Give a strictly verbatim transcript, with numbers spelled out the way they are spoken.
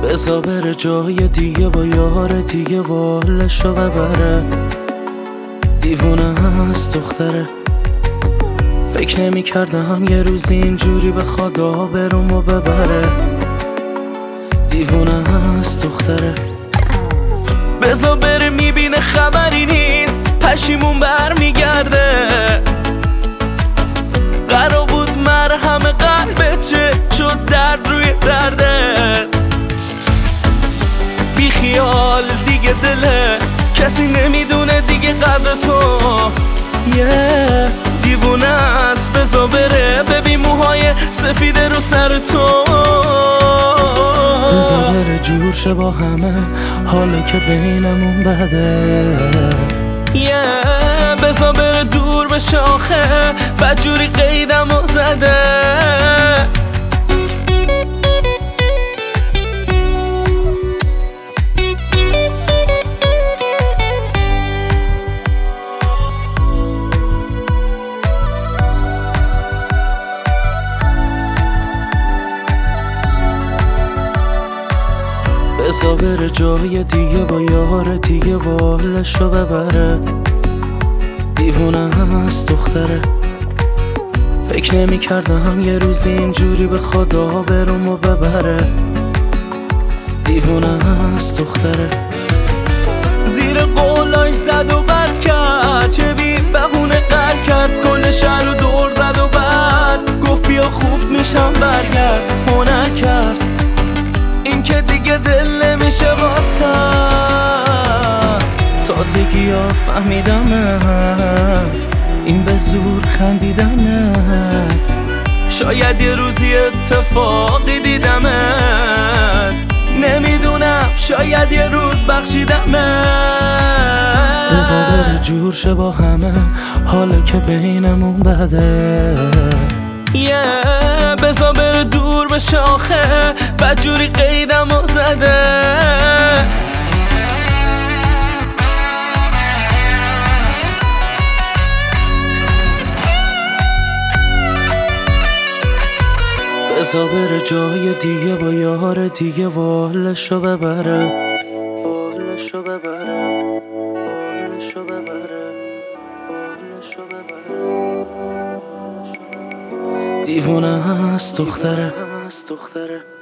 بزا بره جای دیگه با یار دیگه والشو ببره. دیوونه هست دختره، فکر نمی کردم یه روزی اینجوری به خدا برومو ببره. دیوونه هست دختره، بزا بره میبینه خبری نیست، پشیمون بر میگرده. قرار بود مرهم قلبت چه شد درد روی درده. بی خیال دیگه دله، کسی نمیدونه دیگه قدر تو. یه yeah. دیوونه است بزا بره، ببین موهای سفید رو سر تو. بزا بره جور شه با همه، حالا که بینمون بده. یه yeah. بزا بره دور بشه آخه، بدجوری قیدم و زده. بزا بره جای دیگه با یار دیگه والشو ببره. دیوونه هست دختره، فکر نمی کردم یه روزی اینجوری به خدا برومو ببره. دیوونه هست دختره، زیر قولاش زد و بد کرد، چه بی بهونه قر کرد، کل شهر رو دور زد و بعد گفت بیا خوب میشم برگرد. هنر کرد این که دیگه دل نمیشه واسم. تازگی ها فهمیدم این به زور خندیدمه. شاید یه روزی اتفاقی دیدمه، نمیدونم شاید یه روز بخشیدمه. بزا بره جور شه با همه، حالا که بینمون بده. یه yeah. بزا بره دور بشه آخه، بدجوری قیدم و زده. بزا بره جای دیگه با یار دیگه والشو ببره. والشو ببره، والشو ببره، والشو ببره. دیوونه هست دختره.